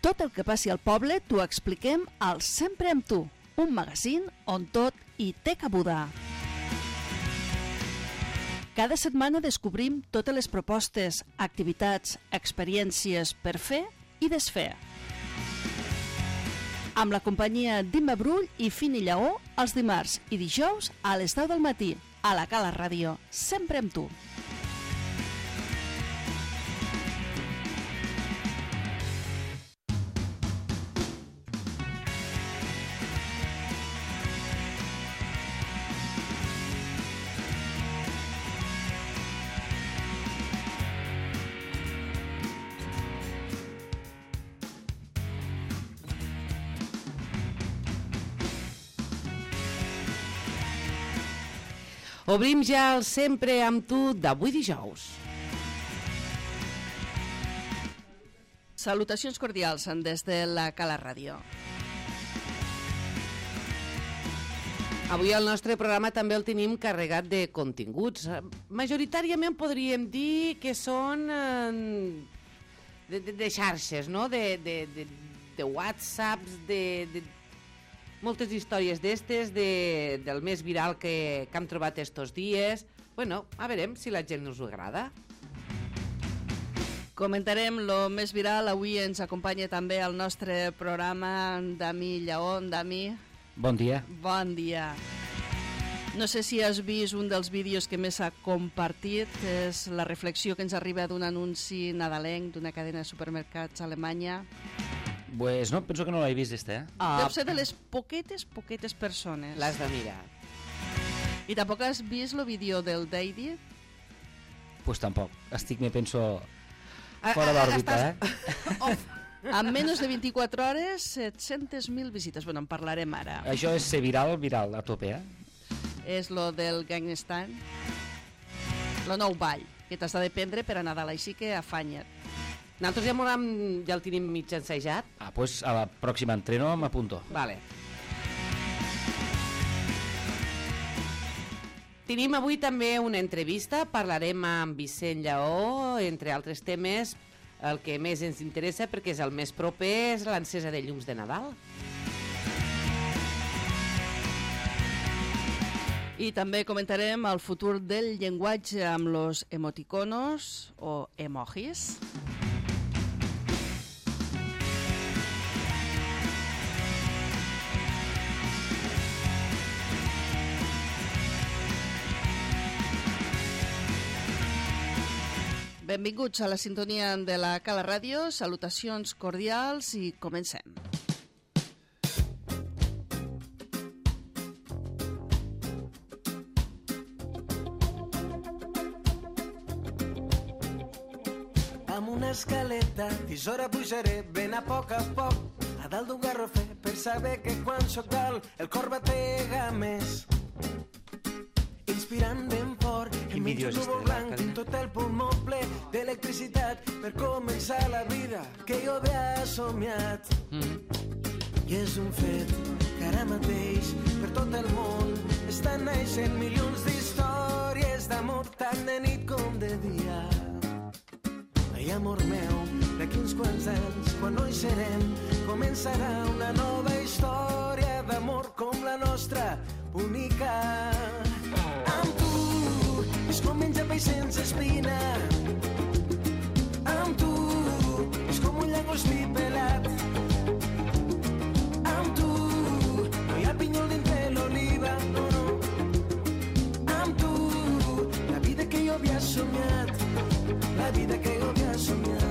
Tot el que passi al poble t'ho expliquem al Sempre amb tu, un magazín on tot hi té cabuda. Cada setmana descobrim totes les propostes, activitats, experiències per fer i desfer. Amb la companyia d'Imma Brull i Fini Lleó els dimarts i dijous a les 10 del matí a la Cala Ràdio, sempre amb tu. Obrim ja el Sempre amb tu d'avui dijous. Salutacions cordials des de la Cala Ràdio. Avui el nostre programa també el tenim carregat de continguts. Majoritàriament podríem dir que són de xarxes, no? De whatsapps, de moltes històries d'estes, del més viral que hem trobat estos dies. Bueno, a veurem si la gent us ho agrada. Comentarem lo més viral. Avui ens acompanya també el nostre programa Dami Lleó. Dami. Bon dia. Bon dia. No sé si has vist un dels vídeos que més s'ha compartit. És la reflexió que ens arriba d'un anunci nadalenc d'una cadena de supermercats a Alemanya. Pues no, penso que no l'he vist, Deu ser de les poquetes persones. L'has de mirar. I tampoc has vist el vídeo del Daddy? Pues tampoc. Estic, me penso, fora d'òrbita, En menys de 24 hores, 700.000 visites. Bueno, en parlarem ara. Això és ser viral a tope, És lo del Gangnam Style. Lo nou ball, que t'has de prendre per a Nadal, així que afanya't. Nosaltres ja el tenim mig ensajat. Pues a la pròxima entreno m'apunto. Vale. Tenim avui també una entrevista, parlarem amb Vicent Lleó, entre altres temes. El que més ens interessa, perquè és el més proper, és l'encesa de llums de Nadal. I també comentarem el futur del llenguatge amb los emoticonos o emojis. Benvinguts a la sintonia de la Cala Ràdio, salutacions cordials i comencem. Amb una escaleta, tisora pujaré ben a poc, a dalt d'un garrofer, per saber que quan soc dalt el cor batega més. Inspirant ben fort, enmig d'un núvol blanc, tinc tot el pulmó ple d'electricitat per començar la vida que jo havia somiat. I és un fet que ara mateix per tot el món estan naixent milions d'històries d'amor tant de nit com de dia. Ai, amor meu, d'aquí uns quants anys, quan no hi serem, començarà una nova història d'amor com la nostra, bonica. Amb tu és com menjar peix sense espina. Amb tu és com un llagostí pelat. Amb tu no hi ha pinyol dintre l'oliva, no, no. Amb tu la vida que jo havia somiat, la vida que jo havia somiat.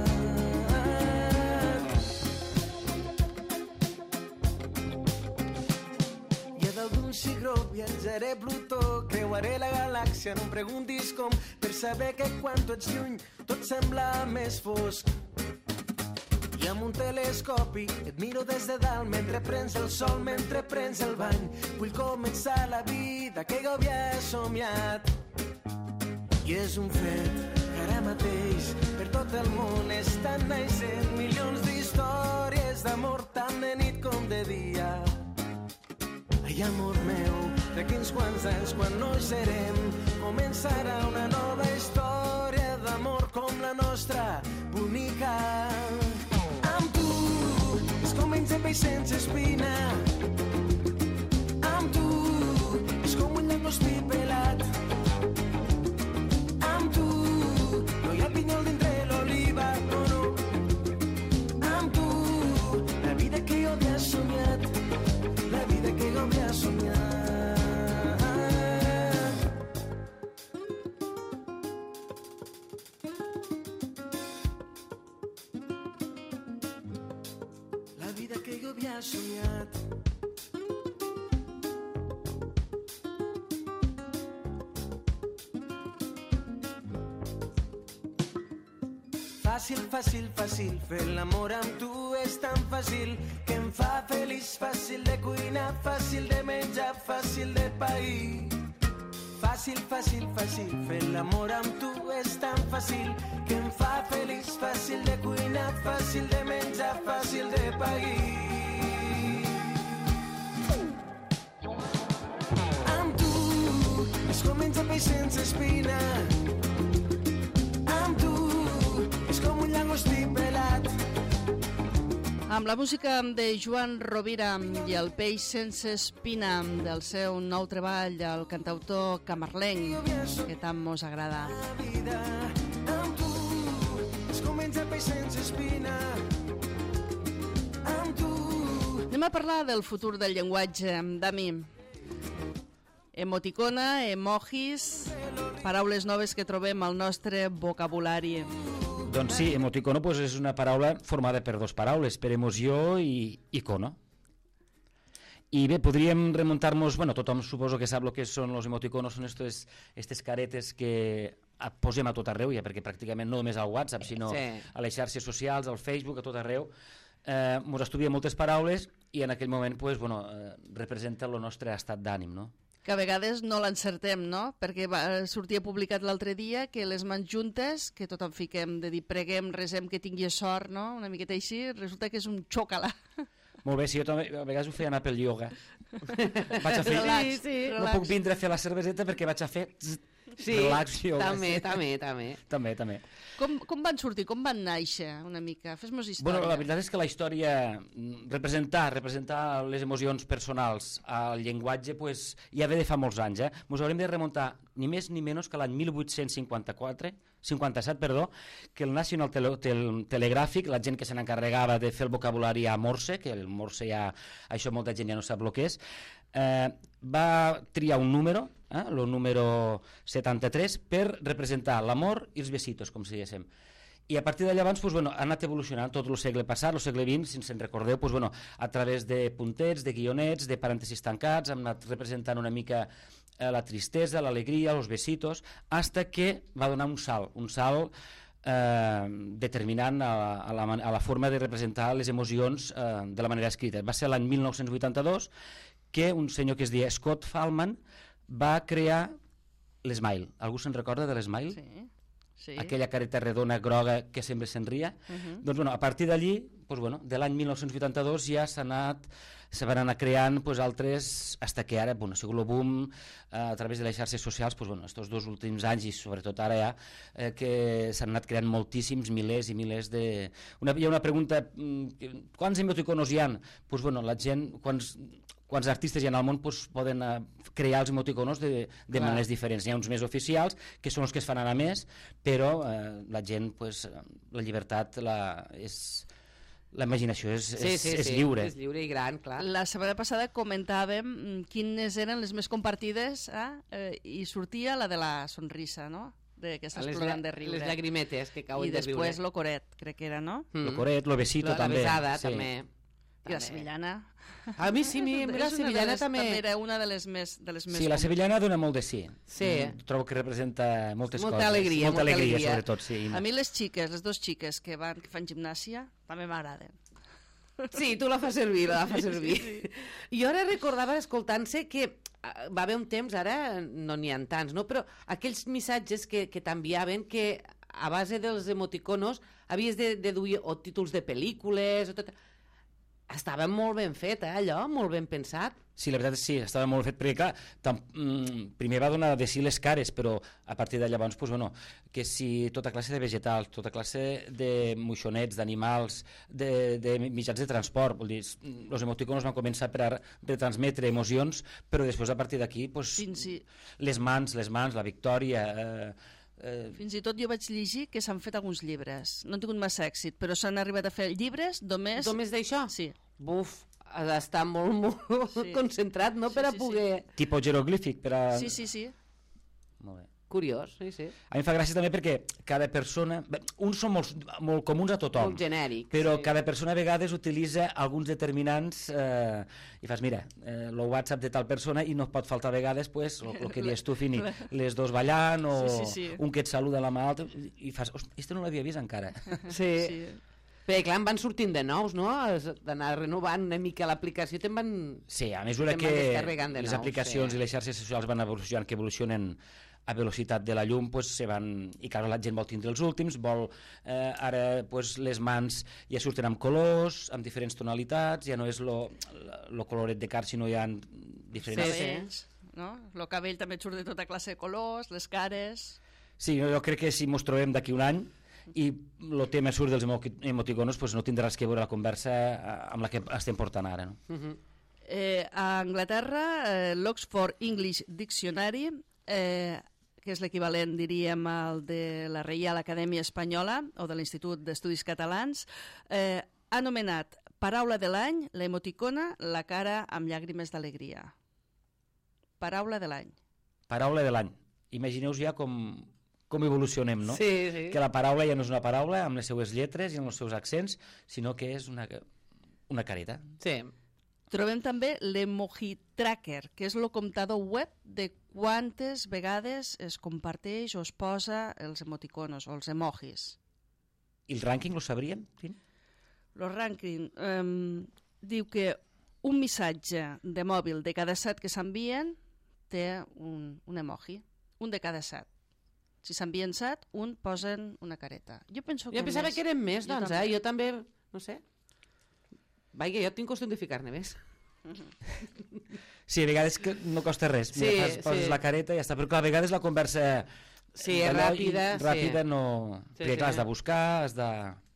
Cigró, viatjaré a Plutó, creuaré la galàxia, no em preguntis com, per saber que quan tu ets lluny tot sembla més fosc. I amb un telescopi et miro des de dalt mentre prens el sol, mentre prens el bany. Vull començar la vida que jo havia somiat. I és un fet que ara mateix per tot el món estan naixent milions d'històries d'amor tant de nit com de dia. Ai, amor meu, d'aquí uns quants anys, quan no hi serem, començarà una nova història d'amor com la nostra, bonica. Amb tu pell sense espina. Amb tu és com un llagostí pelat. Amb tu no hi ha pinyol dintre l'oliva, no, no. Amb tu la vida que jo havia somiat, la vida que jo havia somiat. La vida que jo havia somiat. Fàcil, fàcil, fàcil, fer l'amor amb tu és tan fàcil que em fa feliç, fàcil de cuinar, fàcil de menjar, fàcil de pair. Fàcil, fàcil, fàcil, fer l'amor amb tu és tan fàcil que em fa feliç, fàcil de cuinar, fàcil de menjar, fàcil de pair. Amb tu és com menjar peix sense espina. Amb tu és com un llagostí pelat. Amb la música de Joan Rovira i el peix sense espina del seu nou treball, el cantautor camarlenc, que tant mos agrada. La vida amb tu és com menjar peix sense espina. Amb tu Anem a parlar del futur del llenguatge, Dami. Emoticona, emojis, paraules noves que trobem al nostre vocabulari. Doncs sí, emoticono pues, és una paraula formada per dues paraules, per emoció i icono. I bé, podríem remuntar-nos, bueno, tothom suposo que sap el que són els emoticonos, són estes caretes que posem a tot arreu, ja perquè pràcticament no només al WhatsApp, sinó a les xarxes socials, al Facebook, a tot arreu. Ens estudiem moltes paraules i en aquell moment pues, bueno, representa el nostre estat d'ànim, no? Que a vegades no l'encertem, no? Perquè sortia publicat l'altre dia que les mans juntes, que tothom fiquem de dir preguem, resem, que tingui sort, no? Una miqueta així, resulta que és un xocala. Molt bé, si jo també, a vegades ho feia anar pel ioga. Vaig a fer... Relax, No puc vindre a fer la cerveseta perquè vaig a fer... relax ioga. També. Com van sortir, com van néixer una mica? Fes-nos història. Bueno, la veritat és que la història, representar les emocions personals al llenguatge, pues, ja ve de fa molts anys. Ens haurem de remuntar ni més ni menys que l'any 1857, que el National Telegraphic, la gent que se n'encarregava de fer el vocabulari a Morse, que el Morse ja, això molta gent ja no sap el que és, va triar un número, el número 73, per representar l'amor i els besitos, com si diguéssim. I a partir d'allà abans pues, bueno, ha anat evolucionant tot el segle passat, el segle XX, si ens en recordeu, pues, bueno, a través de puntets, de guionets, de parèntesis tancats, hem anat representant una mica la tristesa, l'alegria, els besitos, hasta que va donar un salt determinant a la forma de representar les emocions de la manera escrita. Va ser l'any 1982 que un senyor que es deia Scott Fahlman va crear l'Smile. Algú se'n recorda de l'Smile? Sí. Aquella careta redona groga que sempre se'n ria. Doncs, bueno, a partir d'allí, pues, bueno, de l'any 1982 ja se van anar creant pues, altres, hasta que ara, bueno, ha sigut el boom a través de les xarxes socials, pues, bueno, estos dos últims anys i sobretot ara ja, que s'han anat creant moltíssims, milers i milers de... Hi ha una pregunta, quants emoticonos hi ha? Pues, bueno, la gent, quants artistes hi ha al món pues, poden crear els emoticonos de maneres diferents. Hi ha uns més oficials, que són els que es fan anar més, però la gent, pues, la llibertat, la imaginació és lliure. És lliure i gran, clar. La setmana passada comentàvem quines eren les més compartides i sortia la de la sonrisa, no? Que estàs plorant de riure. Les llagrimetes que cauen de riure. I després lo coret, crec que era, no? Lo coret, lo besito també. La besada també. I la sevillana. A mi sí, la sevillana també era una de les més Sí, la sevillana dona molt de sí. Trobo que representa moltes coses. Molta alegria, sobretot, sí. A mi les dos xiques que fan gimnàsia també m'agraden. Sí, tu la fas servir, Jo ara recordava, escoltant-se, que va haver un temps, ara no n'hi ha tants, no? Però aquells missatges que t'enviaven que a base dels emoticonos havies de deduir o títols de pel·lícules o tot... estava molt ben fet, allò, molt ben pensat. Sí, la veritat és que sí, estava molt fet, perquè clar, primer va donar de sí les cares, però a partir de llavors, pues, bueno, que si tota classe de vegetals, tota classe de moixonets, d'animals, de mitjans de transport, vol dir, els emoticonos van començar per a retransmetre emocions, però després a partir d'aquí, pues, les mans, la victòria... Fins i tot jo vaig llegir que s'han fet alguns llibres. No han tingut massa èxit, però s'han arribat a fer llibres només... Només d'això? Sí. Buf, ha d'estar molt concentrat, no?, per a poder... Tipo jeroglífic, per a... Sí. Molt bé. Curiós, sí. A mi em fa gràcia també perquè cada persona... Uns són molt comuns a tothom. Molt genèrics. Però cada persona a vegades utilitza alguns determinants i fas, mira, el WhatsApp de tal persona i no pot faltar a vegades pues, el que dius tu, Fini, les dos ballant o un que et saluda a la mà altra i fas, este no l'havia vist encara. Sí. Perquè clar, en van sortint de nous, no? D'anar renovant una mica l'aplicació, te'n van... Sí, a mesura que les aplicacions i les xarxes socials van evolucionant, que evolucionen a velocitat de la llum, pues, i clar, la gent vol tindre els últims, vol ara pues, les mans ja surten amb colors, amb diferents tonalitats, ja no és lo coloret de car, sinó hi ha diferents... Cabells, no? El cabell també surt de tota classe de colors, les cares... Sí, jo crec que si mos trobem d'aquí un any i el tema surt dels emoticonos, pues, no tindrà res que veure la conversa amb la que estem portant ara. No? A Anglaterra, l'Oxford English Dictionary, que és l'equivalent, diríem, al de la Reial Acadèmia Espanyola o de l'Institut d'Estudis Catalans, ha anomenat paraula de l'any l'emoticona, la cara amb llàgrimes d'alegria. Paraula de l'any. Paraula de l'any. Imagineu-vos ja com evolucionem, no? Sí. Que la paraula ja no és una paraula amb les seues lletres i amb els seus accents, sinó que és una careta. Sí. Trobem també l'Emoji Tracker, que és el comptador web de quantes vegades es comparteix o es posa els emoticonos o els emojis. I el rànquing lo sabríem? El rànquing diu que un missatge de mòbil de cada 7 que s'envien té un emoji, un de cada 7. Si s'envien 7, un posen una careta. Jo pensava que eren més, doncs, jo també, no sé. Vaja, jo tinc costum de ficar-ne més. Sí, a vegades que no costa res. Poses la careta i ja està. Però clar, a vegades la conversa... Sí, és ràpida. Ràpida no... Perquè clar, has de buscar, has de...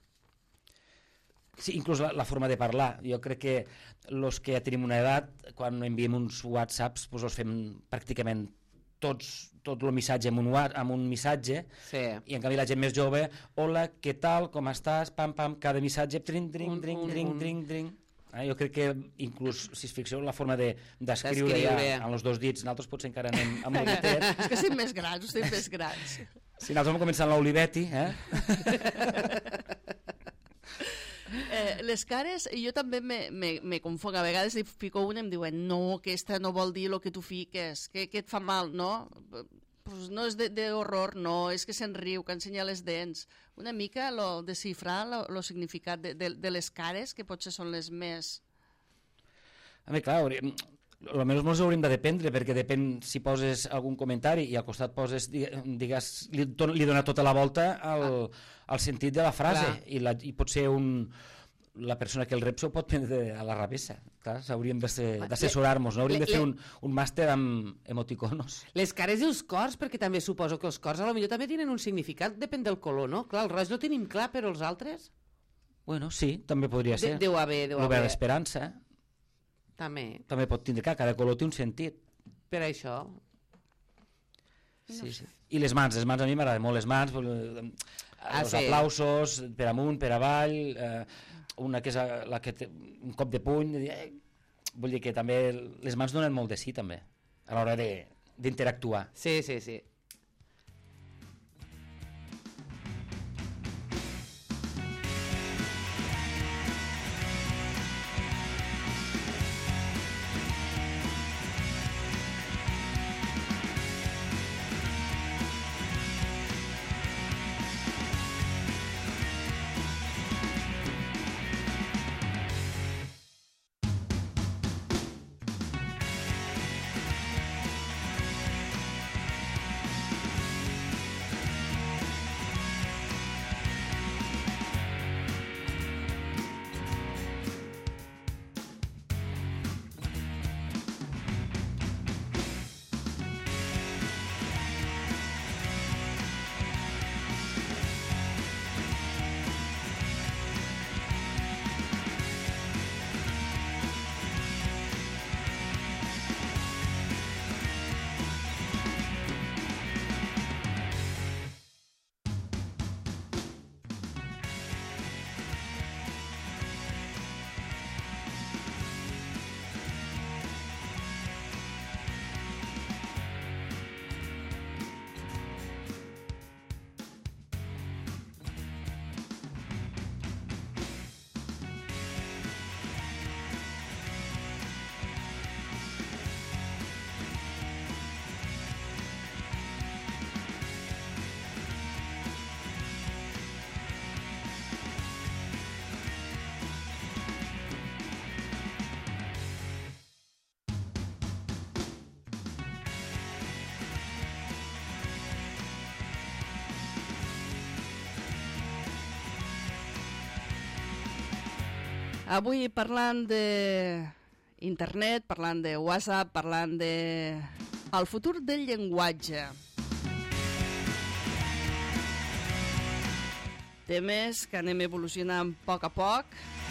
Sí, inclús la forma de parlar. Jo crec que els que ja tenim una edat, quan enviem uns whatsapps, doncs els fem pràcticament tot el missatge amb un missatge, i en canvi la gent més jove, hola, què tal, com estàs, pam, pam, cada missatge, tring, tring, tring, tring, tring, tring. Jo crec que inclús, si es fixeu, la forma d'escriure ja amb els dos dits, nosaltres potser encara anem amb el ditet. És que estem més grans, estem més grans. Sí, nosaltres vam començar amb l'Olivetti, Les cares, jo també me confonc. A vegades li fico una i em diuen no, aquesta no vol dir el que tu fiques, que et fa mal, no? Pues no és d'horror, no, és que se'n riu, que ensenya les dents. Una mica desxifrar el significat de les cares, que potser són les més... A mi, clar, almenys ens hauríem de dependre, perquè depèn si poses algun comentari i al costat poses, digues, li dona tota la volta al sentit de la frase, i potser la persona que el rep s'ho pot prendre a la revessa. Clar, hauríem d'assessorar-nos, no? Hauríem de fer un màster amb emoticonos. Les cares i els cors, perquè també suposo que els cors potser també tenen un significat, depèn del color, no? Clar, el roig lo tenim clar, però els altres... Bueno, sí, també podria ser. Deu haver. El verd d'esperança. També pot tindre, cada color té un sentit. Per això. Sí. I les mans a mi m'agraden molt les mans, els aplausos, per amunt, per avall, una que és la que té un cop de puny, vull dir que també les mans donen molt de sí també, a l'hora d'interactuar. Sí. avui parlant d'internet, parlant de WhatsApp, parlant de el futur del llenguatge. Temes que anem evolucionant a poc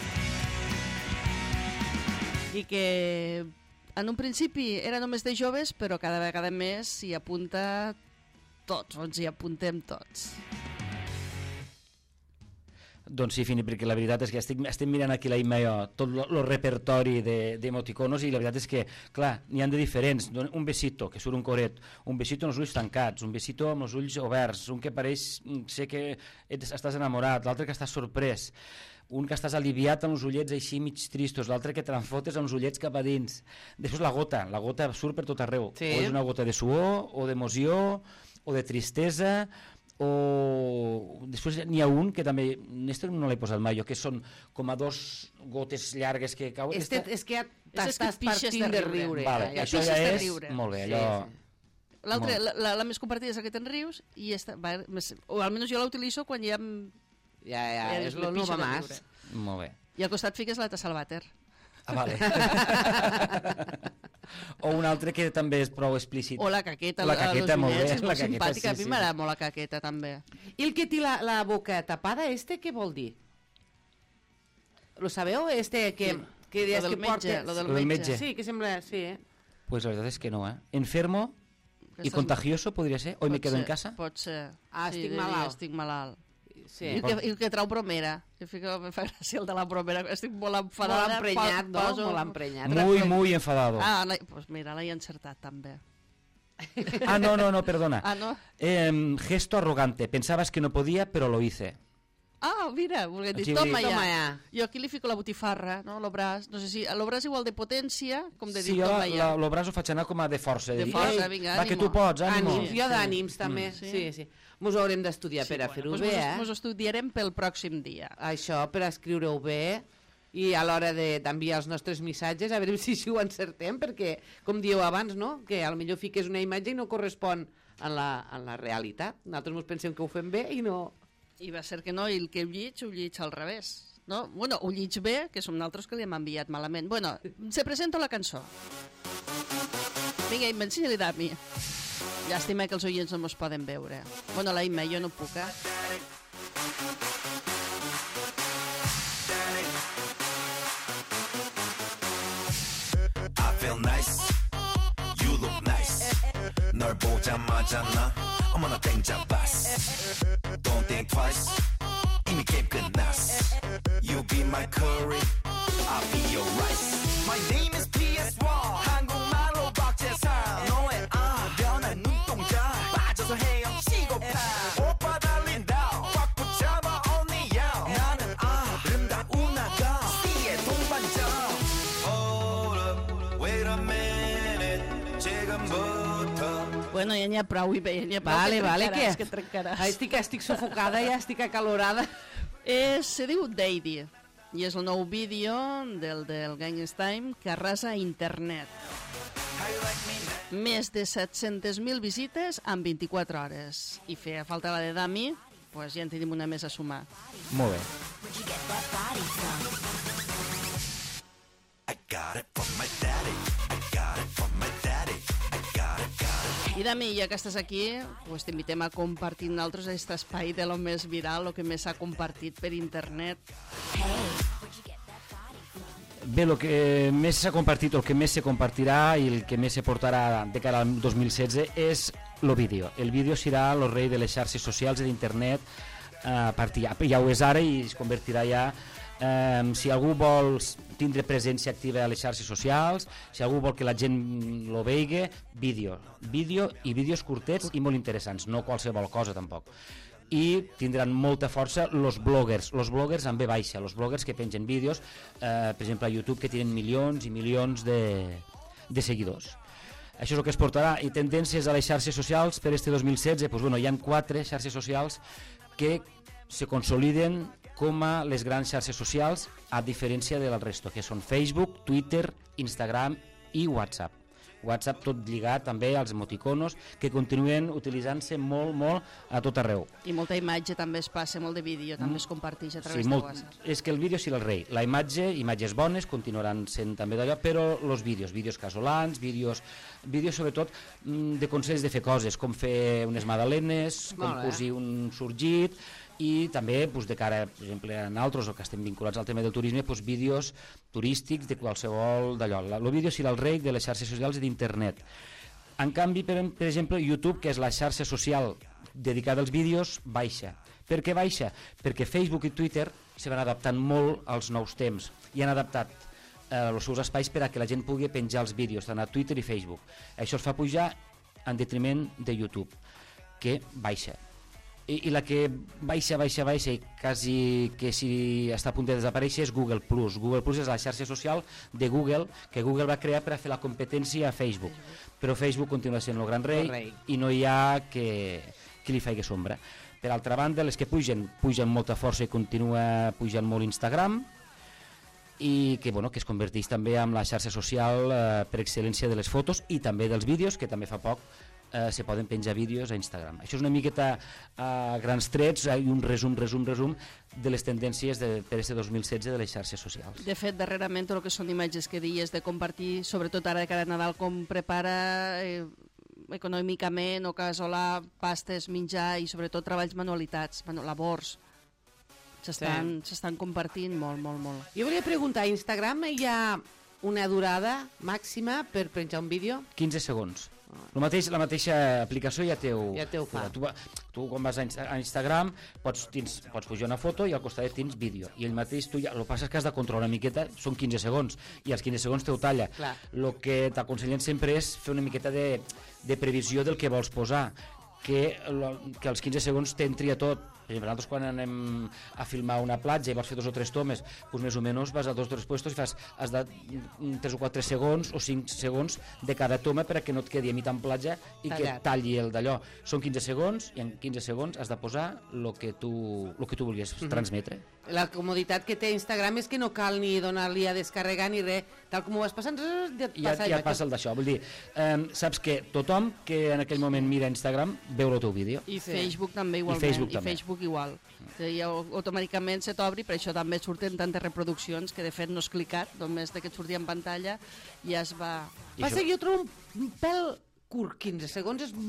i que en un principi era només de joves, però cada vegada més s'hi apunta tots, o ens hi apuntem tots. Doncs sí, Fini, perquè la veritat és que estic mirant aquí la Imma i jo, tot el repertori d'emoticonos, i la veritat és que, clar, n'hi ha de diferents. Un besito, que surt un coret, un besito amb els ulls tancats, un besito amb els ulls oberts, un que pareix ser que estàs enamorat, l'altre que estàs sorprès, un que estàs aliviat amb els ullets així mig tristos, l'altre que te l'enfotes amb els ullets cap a dins. Després la gota surt per tot arreu. Sí. O és una gota de suor, o d'emoció, o de tristesa, o després n'hi ha un que també no l'he posat mai jo, que són com a dos gotes llargues que cauen. És que ja t'estàs partint de riure. Vale, això ja és molt bé, allò... L'altre, la més compartida és la que te'n rius, o almenys jo la utilitzo quan ja... Ja, és lo no va más. Molt bé. I al costat fiques la tassa al vàter. Ah, vale. O un altre que també és prou explícit. O la caqueta. La caqueta, molt bé. És molt simpàtica, a mi m'agrada molt la caqueta, també. I el que té la boca tapada, què vol dir? Lo sabeu? Que lo del metge. Lo del metge. Sí, que sembla... Sí, Pues la verdad es que no, ¿eh? Enfermo y contagioso podría ser. Hoy me quedo en casa. Pot ser. Estic malalt. Sí. I el que trau bromera. Em fa gràcia el de la bromera. Estic molt enfadada. Molt emprenyat, no? Molt emprenyat. Muy enfadado. Pues mira, l'he encertat també. No, perdona. No? Gesto arrogante. Pensabas que no podía, pero lo hice. Mira, volgué dir, toma ja. Jo aquí li fico la botifarra, no? L'obràs. No sé si l'obràs igual de potència, com de dir toma ja. Sí, l'obràs ho faig anar com a de força. De força, vinga, ànimo. Va, que tu pots, ànimo. Jo d'ànims, també. Sí. Mos haurem d'estudiar per a fer-ho bé, Mos estudiarem pel pròxim dia. Això, per escriure-ho bé, i a l'hora d'enviar els nostres missatges, a veure si ho encertem, perquè, com dieu abans, no? Que potser fiques una imatge i no correspon a la realitat. Nosaltres ens pensem que ho fem bé i no... I va ser que no, i el que ho llig al revés. No? Bueno, ho llig bé, que som nosaltres que li hem enviat malament. Bueno, se presenta la cançó. Vinga, Imma, ensenya-li d'ami. Llàstima que els oients no mos poden veure. Bueno, la Imma, jo no puc, I feel nice, you look nice. 널 보자마자 나 어머나 땡잡았어. Don't think twice, 이미 게임 끝났어. You be my curry, I'll be your rice. My name is PS1, 한국말로 박재상. 너의 변한 눈동자 빠져서 헤엄치고파. 오빠 달린다, 꽉 붙잡아 only you. 나는 아름다운 아가, C의 동반자. Hold up, wait a minute, 지금부터. Bueno, ja n'hi ha prou, Imma, ja n'hi ha prou. Vale, que trencaràs. Estic sufocada, ja estic acalorada. Se diu Daddy, i és el nou vídeo del Gangnam que arrasa internet. Més de 700.000 visites en 24 hores. I feia falta la de Dami, doncs ja en tenim una més a sumar. Molt bé. I got it from my daddy, I got it from my daddy, I got it. I Dami, ja que estàs aquí, pues t'invitem a compartir nosaltres aquest espai de lo més viral, el que més s'ha compartit per internet. Bé, el que més s'ha compartit, el que més se compartirà i el que més se portarà de cara al 2016 és el vídeo. El vídeo serà el rei de les xarxes socials i d'internet. Ja ho és ara i es convertirà ja... si algú vol tindre presència activa a les xarxes socials, si algú vol que la gent lo vegi, vídeo i vídeos curtets i molt interessants, no qualsevol cosa tampoc. I tindran molta força els bloggers amb B baixa, els bloggers que pengen vídeos, per exemple a YouTube, que tenen milions i milions de seguidors. Això és el que es portarà. I tendències a les xarxes socials per este 2016, doncs, bueno, hi ha 4 xarxes socials que se consoliden com a les grans xarxes socials, a diferència del resto, que són Facebook, Twitter, Instagram i WhatsApp. WhatsApp tot lligat també als emoticonos, que continuen utilitzant-se molt a tot arreu. I molta imatge també es passa, molt de vídeo també es comparteix a través de WhatsApp. És que el vídeo sí el rei. La imatge, imatges bones, continuaran sent també d'allò, però els vídeos casolans, vídeos sobretot de consells de fer coses, com fer unes magdalenes, com cosir un sorgit, i també de cara, per exemple, a nosaltres, que estem vinculats al tema del turisme, vídeos turístics de qualsevol d'allò. El vídeo serà el rei de les xarxes socials i d'internet. En canvi, per exemple, YouTube, que és la xarxa social dedicada als vídeos, baixa. Per què baixa? Perquè Facebook i Twitter se van adaptant molt als nous temps i han adaptat els seus espais per a que la gent pugui penjar els vídeos, tant a Twitter i Facebook. Això es fa pujar en detriment de YouTube, que baixa. I la que baixa i quasi que si està a punt de desaparèixer és Google+. Google+ és la xarxa social de Google, que Google va crear per a fer la competència a Facebook. Però Facebook continua sent el gran rei i no hi ha qui li faci sombra. Per altra banda, les que pugen molta força i continua pujant molt Instagram, i que es converteix també en la xarxa social per excel·lència de les fotos i també dels vídeos, que també fa poc se poden penjar vídeos a Instagram. Això és una miqueta a grans trets i un resum de les tendències per aquest 2016 de les xarxes socials. De fet, darrerament, el que són imatges que dies de compartir, sobretot ara de cada Nadal, com prepara econòmicament o casolà, pastes, menjar i sobretot treballs manualitats, labors, s'estan compartint molt. Jo volia preguntar, a Instagram hi ha una durada màxima per penjar un vídeo? 15 segons. La mateixa aplicació ja té ho fa. Tu quan vas a Instagram pots pujar una foto i al costat tens vídeo, i el mateix tu el que passa és que has de controlar una miqueta, són 15 segons i als 15 segons te ho talla. El que t'aconsellen sempre és fer una miqueta de previsió del que vols posar, que als 15 segons t'entri a tot. Per exemple, nosaltres quan anem a filmar una platja i vols fer 2 o 3 tomes, més o menys vas a 2 o 3 puestos i has de 3 o 4 segons o 5 segons de cada toma perquè no et quedi a mitjà en platja i que talli el d'allò. Són 15 segons i en 15 segons has de posar el que tu vulguis transmetre. La comoditat que té Instagram és que no cal ni donar-li a descarregar ni res, tal com ho vas passant, ja passa el d'això. Vull dir, saps que tothom que en aquell moment mira Instagram veu el teu vídeo. I Facebook també igualment. I Facebook igual. Automàticament se t'obri, per això també surten tantes reproduccions que de fet no has clicat, només que et sortia en pantalla ja es va... Passa que jo trobo un pèl curt, 15 segons és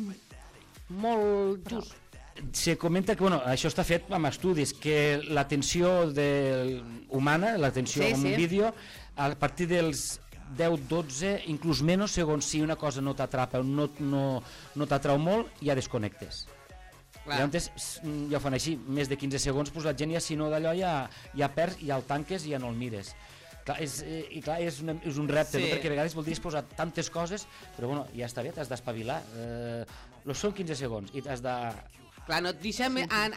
molt just. Se comenta que això està fet amb estudis, que l'atenció humana, l'atenció a un vídeo, a partir dels 10, 12, inclús menys, segons si una cosa no t'atrapa o no t'atrau molt, ja desconnectes. Llavors ja ho fan així, més de 15 segons, la gent si no d'allò ja perds, ja el tanques i ja no el mires. És un repte, perquè a vegades voldries posar tantes coses, però ja està bé, t'has d'espavilar. Són 15 segons i t'has de... Clar, no et deixem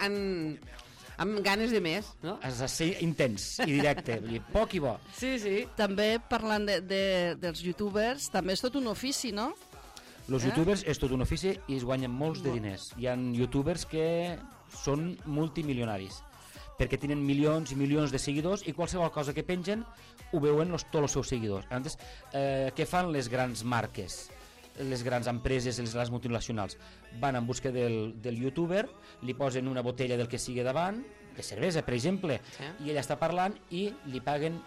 amb ganes de més, no? Has de ser intens i directe, poc i bo. Sí. També parlant dels youtubers, també és tot un ofici, no? Els youtubers és tot un ofici i es guanyen molts de diners. Hi ha youtubers que són multimilionaris perquè tenen milions i milions de seguidors i qualsevol cosa que pengen ho veuen tots els seus seguidors. Llavors, què fan les grans marques, les grans empreses, les multinacionals? Van en busca del youtuber, li posen una botella del que sigui davant, de cervesa, per exemple, i ella està parlant i li paguen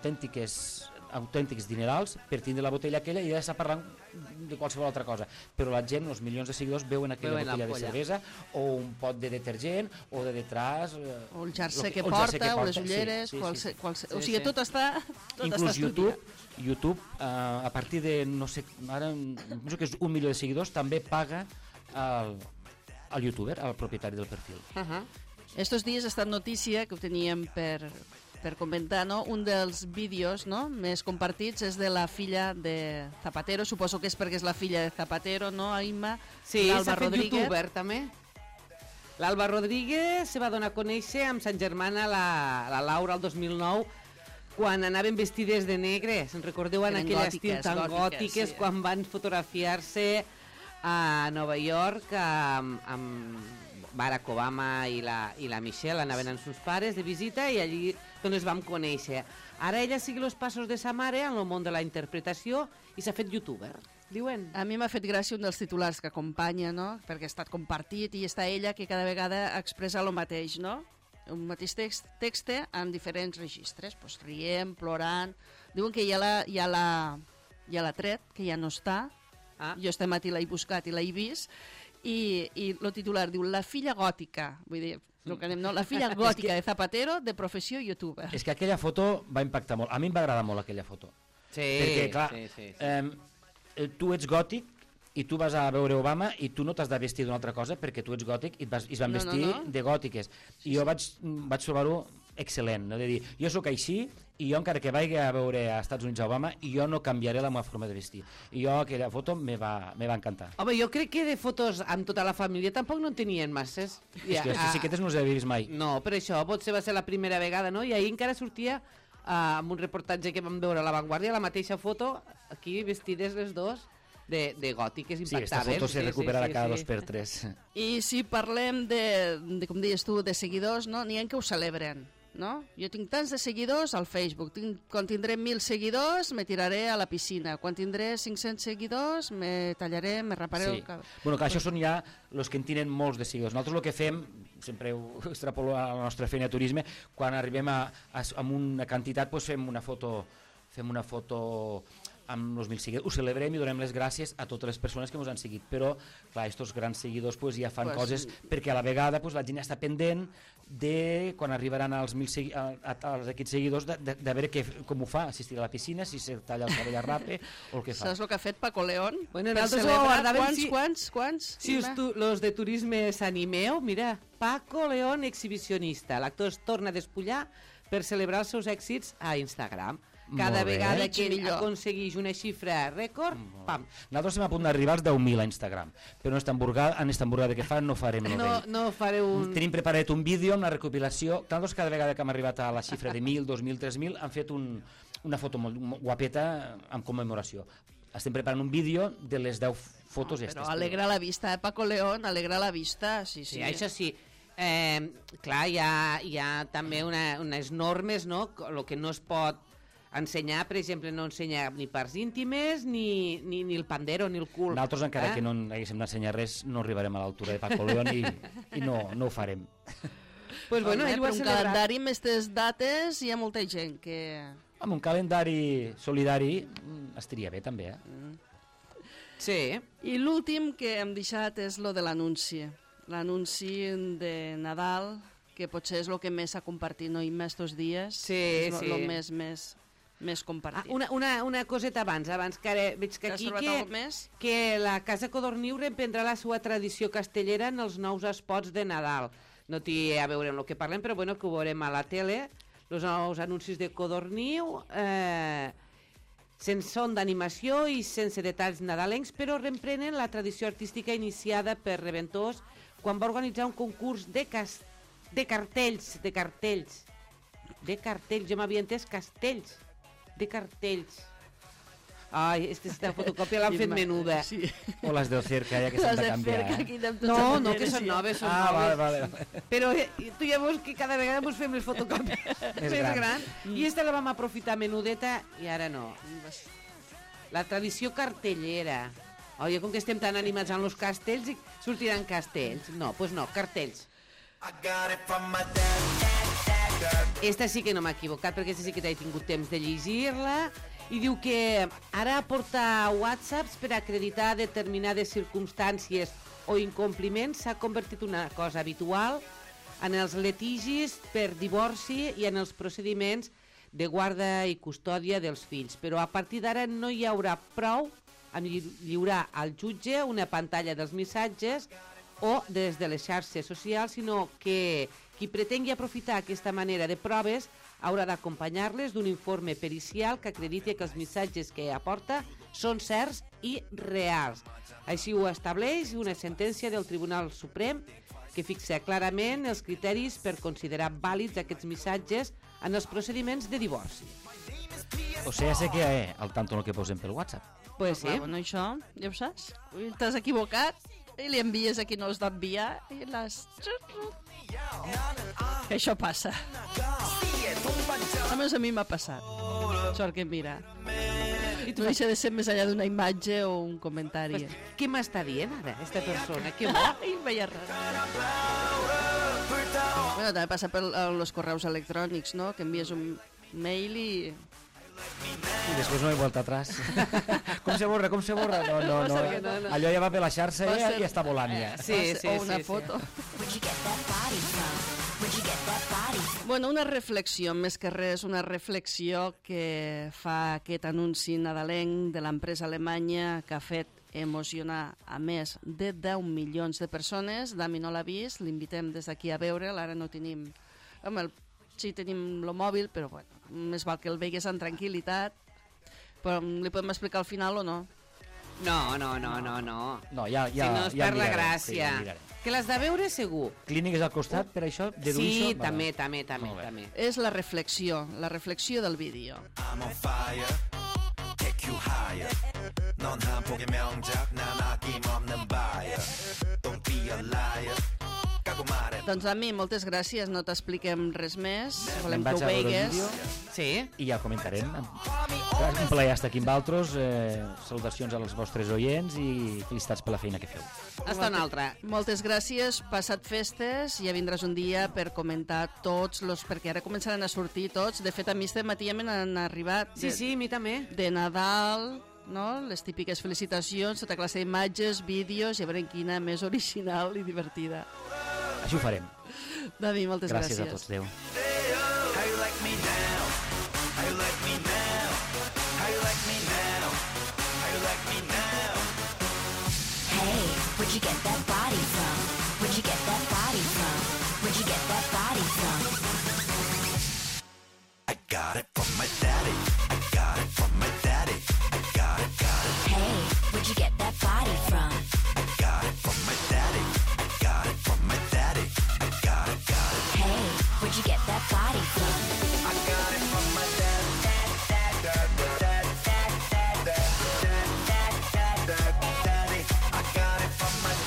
autèntics dinerals per tindre la botella aquella i ella està parlant de qualsevol altra cosa, però la gent, els milions de seguidors veuen aquella botella de cervesa o un pot de detergent o de detrás o el jersei que porta o les ulleres, o sigui, tot està inclús YouTube a partir de, no sé, ara penso que és 1 milió de seguidors, també paga al youtuber, al propietari del perfil. Estos dies ha estat notícia que ho teníem per comentar, no? Un dels vídeos més compartits és de la filla de Zapatero, suposo que és perquè és la filla de Zapatero, no, Imma? Sí, s'ha fet youtuber també. L'Alba Rodríguez se va donar a conèixer amb Sant Germana la Laura el 2009, quan anaven vestides de negre, se'n recordeu en aquell estil tan gòtiques, quan van fotografiar-se a Nova York amb Barack Obama i la Michelle, anaven amb sus pares de visita i allí es vam conèixer. Ara ella sigue els passos de sa mare en el món de la interpretació i s'ha fet youtuber. diuen. A mi m'ha fet gràcia un dels titulars que acompanya, no? Perquè ha estat compartit i està ella que cada vegada expressa el mateix, no? Un mateix text en diferents registres, pues, rient, plorant. Diuen que ja l'ha tret, que ja no està. Jo este matí l'he buscat i l'he vist. I el titular diu La filla gòtica, vull dir, la filla gòtica de Zapatero, de professió youtuber. És que aquella foto va impactar molt. A mi em va agradar molt aquella foto. Sí, perquè, clar, tu ets gòtic i tu vas a veure Obama i tu no t'has de vestir d'una altra cosa perquè tu ets gòtic i es van vestir de gòtiques. I jo vaig trobar-ho excel·lent, no? De dir, jo sóc així i jo encara que vagi a veure als Estats Units a Obama jo no canviaré la meva forma de vestir. I jo aquella foto me va encantar. Home, jo crec que de fotos amb tota la família tampoc no en tenien masses. És que les xiquetes no les havia vist mai. No, per això potser va ser la primera vegada, no? I ahir encara sortia amb un reportatge que vam veure a La Vanguardia, la mateixa foto, aquí vestides les dos de gòtiques impactables. Sí, aquesta foto se recupera cada 2 per 3. I si parlem de com deies tu, de seguidors, no? N'hi ha que ho celebren, no? Jo tinc tants de seguidors al Facebook, quan tindré 1.000 seguidors me tiraré a la piscina, quan tindré 500 seguidors me tallaré, me raparé el cabell. Bueno, que això són ja els que en tenen molts de seguidors. Nosaltres el que fem, sempre ho extrapolo a la nostra feina de turisme, quan arribem a una quantitat doncs fem una foto amb els 1.000 seguidors, ho celebrem i donem les gràcies a totes les persones que ens han seguit, però clar, aquests grans seguidors ja fan coses perquè a la vegada la gent està pendent de quan arribaran als aquests seguidors de veure com ho fa, si estirà a la piscina, si se talla el cabell a rape o el que fa. Saps el que ha fet Paco León? Bueno, nosaltres ho guardàvem. Quants? Si los de turisme s'animeu, mira, Paco León exhibicionista. L'actor es torna a despullar per celebrar els seus èxits a Instagram. Cada vegada que aconsegueix una xifra rècord, pam. Nosaltres estem a punt d'arribar als 10.000 a Instagram, però en esta emborgada que fan no farem el rei. No fareu un... Tenim preparat un vídeo amb la recopilació. Nosaltres cada vegada que hem arribat a la xifra de 1.000, 2.000, 3.000 han fet una foto molt guapeta amb commemoració. Estem preparant un vídeo de les 10 fotos aquestes. Però alegra la vista, Paco León, alegra la vista, sí. Això sí. Clar, hi ha també unes normes, no? El que no es pot ensenyar, per exemple, no ensenyar ni parts íntimes, ni el pandero, ni el cul. Nosaltres, encara que no haguéssim d'ensenyar res, no arribarem a l'altura de Paco León i no ho farem. Pues bueno, ell ho ha celebrat. Un calendari amb aquestes dates hi ha molta gent que... Amb un calendari solidari estaria bé, també, Sí. I l'últim que hem deixat és lo de l'anunci. L'anunci de Nadal, que potser és el que més s'ha compartit, no? I més estos dies. Sí, és el més compartit. Una coseta abans que ara veig que aquí que la Casa Codorniu reprendrà la seva tradició castellera en els nous spots de Nadal. No té a veure amb el que parlem, però bueno, que ho veurem a la tele. Els nous anuncis de Codorniu són d'animació i sense detalls nadalencs, però reprenen la tradició artística iniciada per Reventós quan va organitzar un concurs de cartells, jo m'havia entès castells, de cartells. Ai, esta fotocòpia l'han fet menuda. Sí. O les del Cerca, ja que s'han de canviar. No, que són noves, Vale. Però tu ja veus que cada vegada ens fem les fotocòpies més grans. I esta la vam aprofitar menudeta i ara no. La tradició cartellera. Oi, com que estem tan animats amb els castells, sortiran castells. No, doncs no, cartells. Esta sí que no m'ha equivocat, perquè esta sí que he tingut temps de llegir-la, i diu que ara aportar whatsapps per acreditar determinades circumstàncies o incompliments s'ha convertit en una cosa habitual en els litigis per divorci i en els procediments de guarda i custòdia dels fills. Però a partir d'ara no hi haurà prou en lliurar al jutge una pantalla dels missatges o des de les xarxes socials, sinó que qui pretengui aprofitar aquesta manera de proves haurà d'acompanyar-les d'un informe pericial que acrediti que els missatges que aporta són certs i reals. Així ho estableix una sentència del Tribunal Suprem que fixa clarament els criteris per considerar vàlids aquests missatges en els procediments de divorci. O sigui, sé que al tanto el que posem pel WhatsApp. Pues sí. Bueno, això, ja ho saps. T'has equivocat i li envies a qui no has d'enviar i les... Que això passa. A més, a mi m'ha passat. Sort que mira. No deixa de ser més enllà d'una imatge o un comentari. Què m'està dient ara, aquesta persona? Què vol? Ai, veia res. Bueno, també passa per els correus electrònics, no? Que envies un mail i... I després no hi volta atrás. Com se borra? No. Allò ja va per la xarxa i està volant ja. Sí. O una foto. Bueno, una reflexió, més que res, una reflexió que fa aquest anunci nadalenc de l'empresa alemanya que ha fet emocionar a més de 10 milions de persones. Dami no l'ha vist, l'invitem des d'aquí a veure'l, ara no tenim... Sí, tenim el mòbil, però bueno, més val que el veigues amb tranquil·litat. Però li podem explicar al final o no? No. No, ja si no és per la gràcia. Sí, que l'has de veure segur. Clíniques al costat, per això? Sí, també. És la reflexió del vídeo. I'm on fire, take you higher. 넌 한 폭의 명작, 난 아낌없는 buyer. Don't be a liar. Doncs a mi, moltes gràcies, no t'expliquem res més, volem que Vaig ho a veure el veigues. vídeo. Sí? I ja comentarem. Un plaer estar aquí amb altres. Salutacions als vostres oients i felicitats per la feina que feu. Hasta una altra. Moltes gràcies, passat festes, ja vindràs un dia per comentar tots los... perquè ara començaran a sortir tots. De fet, a mi este matí ja m'han arribat Sí, a mi també. de Nadal, no? Les típiques felicitacions, tota classe d'imatges, vídeos, i a veure quina més original i divertida. Així ho farem. Davi, moltes gràcies. Gràcies a tots, adéu. How you like me now? How you like me now? How you like me now? How you like me now? Hey, where'd you get that body from? Where'd you get that body from? Where'd you get that body from? I got it from my daddy. I got it from my daddy. I got it. Hey, where'd you get that body from? I got it from my daddy. I got it from my daddy. I got it. Hey, where'd you get that body from? I got it from my daddy. I got it from my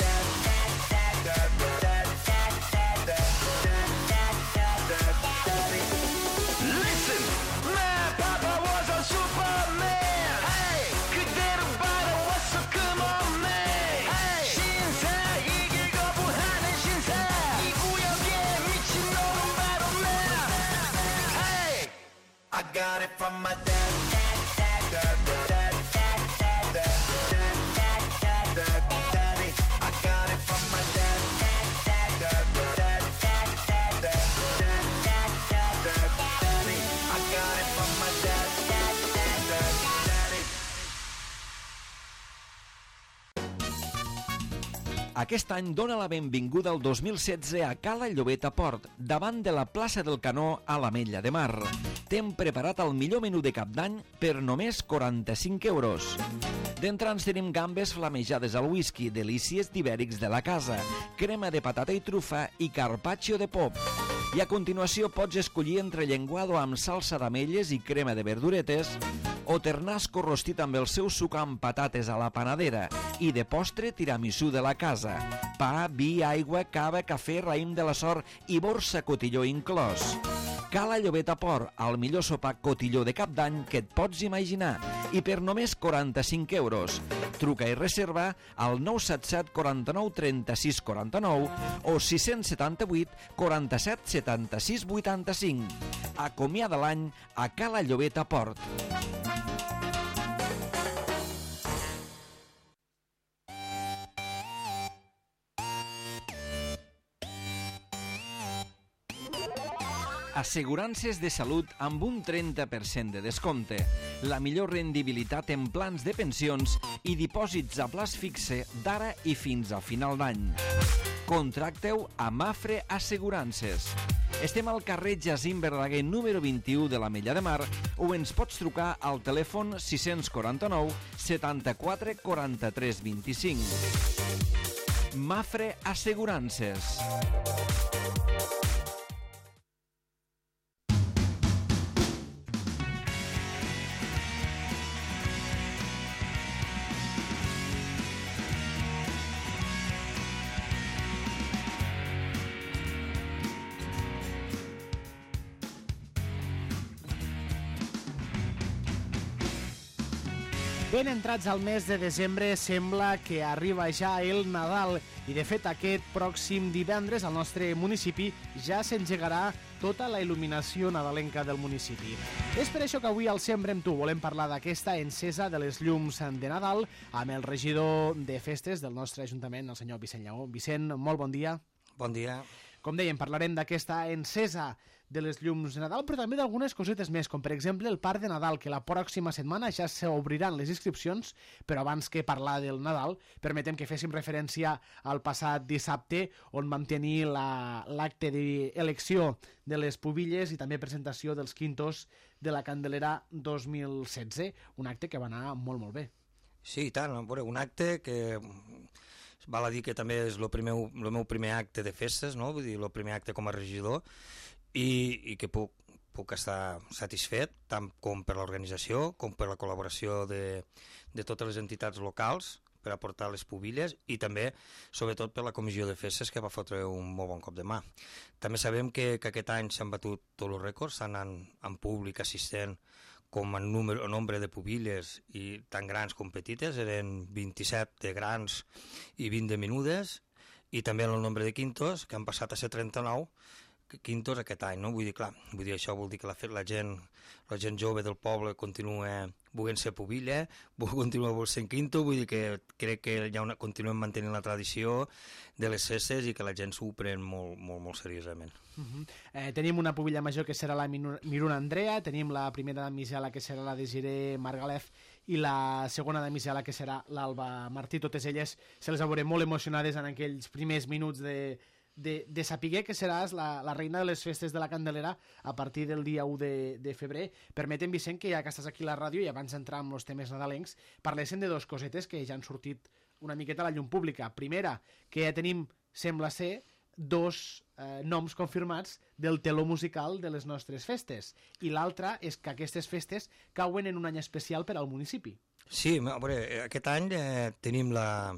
Listen, my papa was a Superman. Hey, 그대로 받아왔어, come on man. Hey, 신사 이길 거부하는 신사. 이 구역에 미친놈은 바로 나. Hey, I got it from my dad. Aquest any dona la benvinguda al 2016 a Cala Llobeta Port, davant de la plaça del Canó a l'Ametlla de Mar. T'hem preparat el millor menú de cap d'any per només 45 euros. D'entrants tenim gambes flamejades al whisky, delícies d'ibèrics de la casa, crema de patata i trufa i carpaccio de pop. I a continuació pots escollir entre llenguado amb salsa d'ametlles i crema de verduretes o ternasco rostit amb el seu suc amb patates a la panadera i de postre tiramisú de la casa. Pa, vi, aigua, cava, cafè, raïm de la sort i borsa cotilló inclòs. Cala Llobeta Port, el millor sopar cotilló de cap d'any que et pots imaginar i per només 45 euros. Truca i reserva al 977 49 36 49 o 678 47 76 85. Acomiada l'any a Cala Llobeta Port. Assegurances de salut amb un 30% de descompte, la millor rendibilitat en plans de pensions i dipòsits a plaç fixe d'ara i fins a final d'any. Contracteu a Mafre Assegurances. Estem al carrer Jacint Verdaguer número 21 de l'Ametlla de Mar o ens pots trucar al telèfon 649 74 43 25. Mafre Assegurances. Ben entrats al mes de desembre, sembla que arriba ja el Nadal i, de fet, aquest pròxim divendres al nostre municipi ja s'engegarà tota la il·luminació nadalenca del municipi. És per això que avui al Sempre amb tu volem parlar d'aquesta encesa de les llums de Nadal amb el regidor de festes del nostre Ajuntament, el senyor Vicent Lleó. Vicent, molt bon dia. Bon dia. Com dèiem, parlarem d'aquesta encesa de les llums de Nadal, però també d'algunes cosetes més, com per exemple el Parc de Nadal, que la pròxima setmana ja s'obriran les inscripcions, però abans que parlar del Nadal, permetem que féssim referència al passat dissabte, on vam tenir l'acte d'elecció de les pubilles i també presentació dels quintos de la Candelera 2016, un acte que va anar molt, molt bé. Sí, i tant, un acte que val a dir que també és el meu primer acte de festes, no? Vull dir, el primer acte com a regidor, i que puc estar satisfet tant com per l'organització com per la col·laboració de totes les entitats locals per aportar les pubilles i també, sobretot, per la comissió de festes que va fotre un molt bon cop de mà. També sabem que aquest any s'han batut tots els rècords, tant en públic assistent com en nombre de pubilles, i tan grans com petites, eren 27 de grans i 20 de menudes, i també en el nombre de quintos, que han passat a ser 39 quintos aquest any, no? Vull dir, això vol dir que la gent jove del poble continua volent ser pubilla, continua volent ser quinto, vull dir que crec que continuem mantenint la tradició de les festes i que la gent s'ho pren molt, molt, molt seriosament. Tenim una pubilla major que serà la Miruna Andrea, tenim la primera damisela que serà la Desiree Margalef i la segona damisela que serà l'Alba Martí. Totes elles se les veurem molt emocionades en aquells primers minuts de saber que seràs la reina de les festes de la Candelera a partir del dia 1 de febrer. Permetem, Vicent, que ja que estàs aquí a la ràdio i abans d'entrar amb els temes nadalencs, parléssim de dos cosetes que ja han sortit una miqueta a la llum pública. Primera, que ja tenim, sembla ser, dos noms confirmats del teló musical de les nostres festes. I l'altra és que aquestes festes cauen en un any especial per al municipi. Sí, a veure, aquest any tenim la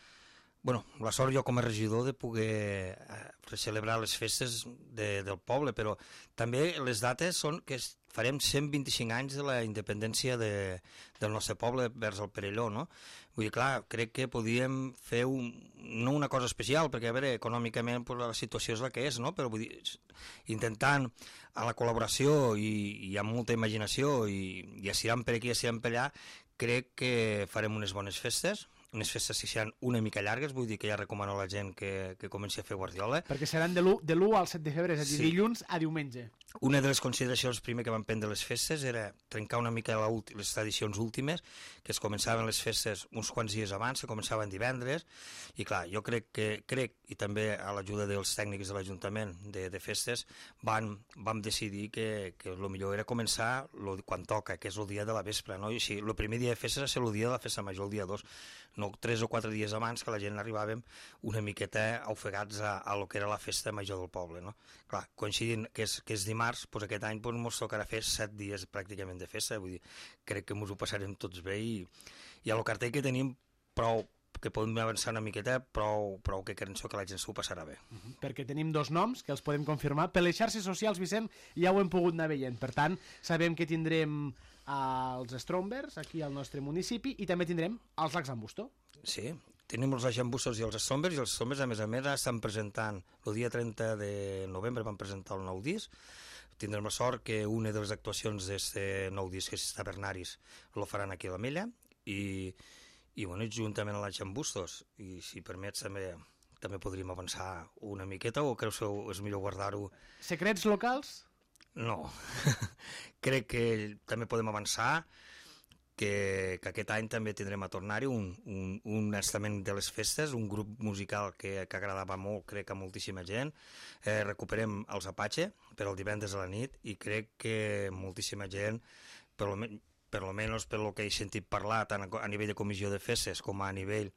sort jo com a regidor de poder celebrar les festes del poble, però també les dates són que farem 125 anys de la independència del nostre poble vers el Perelló, no? Vull dir, clar, crec que podíem fer no una cosa especial, perquè, a veure, econòmicament la situació és la que és, no? Però vull dir, intentant a la col·laboració i amb molta imaginació i estiram per aquí, estiram per allà, crec que farem unes bones festes que seran una mica llargues, vull dir que ja recomano a la gent que comenci a fer guardiola. Perquè seran de l'1 al 7 de febrer, és a dir, dilluns a diumenge. Una de les consideracions primer que van prendre les festes era trencar una mica les tradicions últimes, que es començaven les festes uns quants dies abans, que començaven divendres, i clar, jo crec, i també a l'ajuda dels tècnics de l'Ajuntament de festes, vam decidir que el millor era començar quan toca, que és el dia de la vespre, no? I així, el primer dia de festes va ser el dia de la festa major, el dia 2, no 3 o 4 dies abans, que la gent arribàvem una miqueta ofegats a lo que era la festa major del poble, no? Clar, coincidint que és dimarts, doncs aquest any ens tocarà fer 7 dies pràcticament de festa, vull dir, crec que ens ho passarem tots bé i a lo cartell que tenim prou que podem avançar una miqueta, prou que penso que la gent s'ho passarà bé. Perquè tenim dos noms que els podem confirmar. Per les xarxes socials, Vicent, ja ho hem pogut anar veient. Per tant, sabem que tindrem els Strombers aquí al nostre municipi i també tindrem els Lacs Ambustó. Sí, tenim els Lacs Ambustos i els Strombers, i els Strombers, a més, estan presentant, el dia 30 de novembre van presentar el nou disc. Tindrem la sort que una de les actuacions d'aquest nou disc, que és Tavernaris, lo faran aquí a l'Ametlla, i juntament amb els Ambustos, i si permets també podríem avançar una miqueta, o creus que és millor guardar-ho? Secrets locals? No, crec que també podem avançar que aquest any també tindrem a tornar-hi un estament de les festes, un grup musical que agradava molt, crec, a moltíssima gent. Recuperem els Apache per el divendres a la nit i crec que moltíssima gent, per lo menos per lo que he sentit parlar tant a nivell de comissió de festes com a nivell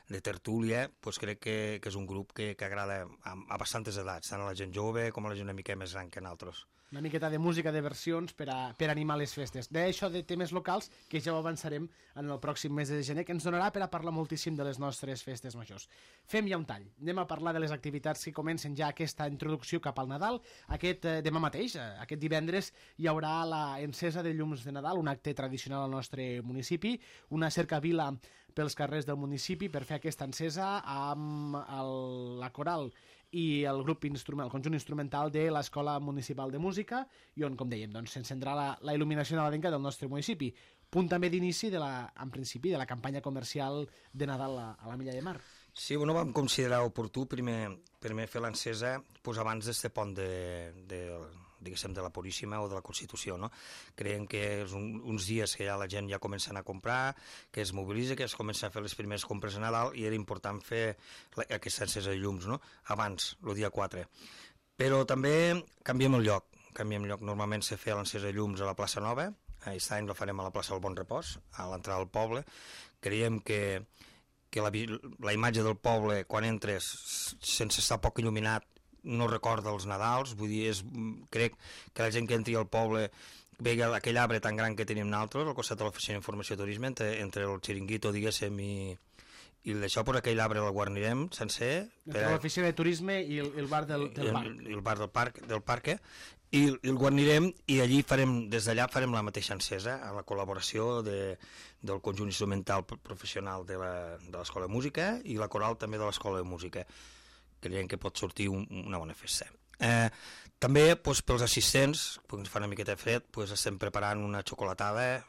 de tertúlia, doncs crec que és un grup que agrada a bastantes edats, tant a la gent jove com a la gent una mica més gran que nosaltres. Una miqueta de música, de versions per animar les festes. D'això de temes locals, que ja ho avançarem en el pròxim mes de gener, que ens donarà per a parlar moltíssim de les nostres festes majors. Fem ja un tall. Anem a parlar de les activitats que comencen ja aquesta introducció cap al Nadal. Demà mateix, aquest divendres, hi haurà la encesa de llums de Nadal, un acte tradicional al nostre municipi, una cercavila pels carrers del municipi per fer aquesta encesa amb la coral i el grup el conjunt instrumental de l'Escola Municipal de Música, i on, com dèiem, doncs, s'encendrà la il·luminació nadalenca del nostre municipi. Punt també d'inici, en principi, de la campanya comercial de Nadal a l'Ametlla de Mar. Sí, bueno, vam considerar oportú primer fer l'encesa abans d'este pont diguéssim, de la Puríssima o de la Constitució, no? Creiem que és uns dies que ja la gent ja comença a comprar, que es mobilitza, que es comença a fer les primeres compres a Nadal, i era important fer aquesta encesa de llums, no? Abans, el dia 4. Però també canviem el lloc. Normalment se feia l'encesa de llums a la plaça Nova, aquest any la farem a la plaça del Bon Repòs, a l'entrada del poble. Creiem que la imatge del poble, quan entres, sense estar poc il·luminat, no recorda els Nadals, vull dir, crec que la gent que entri al poble veia aquell arbre tan gran que tenim nosaltres, al costat de l'oficina d'informació i turisme, entre el xiringuito, diguéssim, i d'això, per aquell arbre el guarnirem sencer. Entre l'oficina de turisme i el bar del parc. I el bar del parc, i el guarnirem, i allí des d'allà farem la mateixa encesa, a la col·laboració del conjunt instrumental professional de l'Escola de Música i la coral també de l'Escola de Música. Creiem que pot sortir una bona festa. També pels assistents, perquè ens fa una miqueta de fred, estem preparant una xocolatada